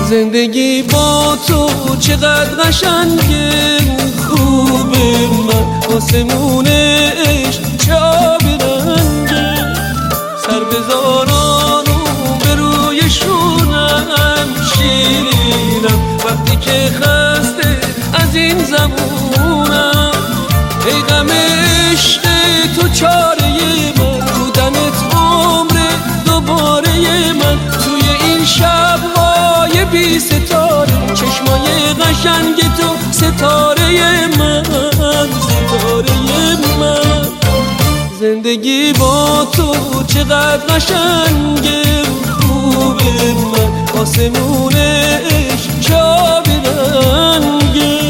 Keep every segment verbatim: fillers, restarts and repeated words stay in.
زندگی با تو چقدر قشنگه، خوبه من آسمونه عشق چه آبی رنگه. سر بذاران و به روی شونم شیرینم وقتی که خسته از این زمونم. ای غم عشق تو چاره من، بودنت عمر دوباره من. توی این شب‌های بی ستاره چشمای قشنگ تو ستاره من، ستاره من. زندگی با تو چقدر قشنگه، خوبه من آسمون عشق چه آبی رنگه.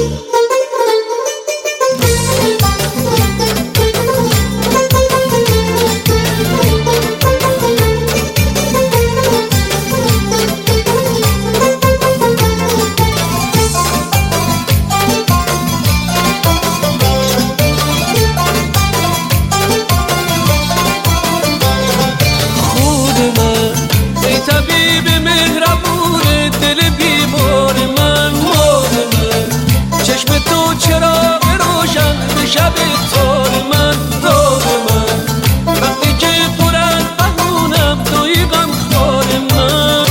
چراغ روشن به شب تار من، دار من وقتی که پرد بهونم توی غم خوار من.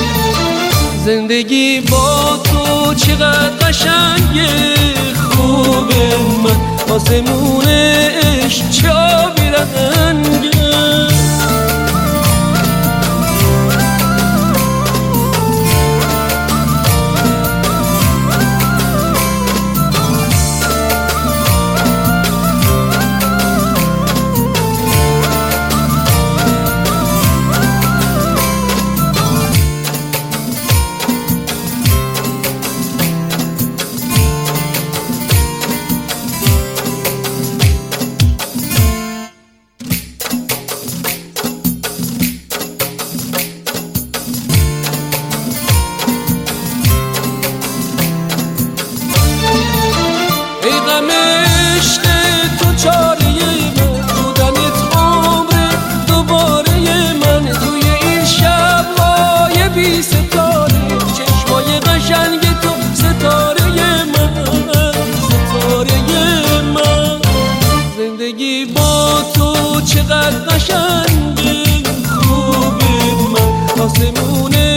زندگی با تو چقدر قشنگه، خوبه من آسمون عشق چه آبی رنگه. عشق تو چاره من، بودنت عمر دوباره من. توی این شب‌های بی ستاره چشمای قشنگ تو ستاره من، ستاره من. زندگی با تو چقدر قشنگه، خوبه من آسمونه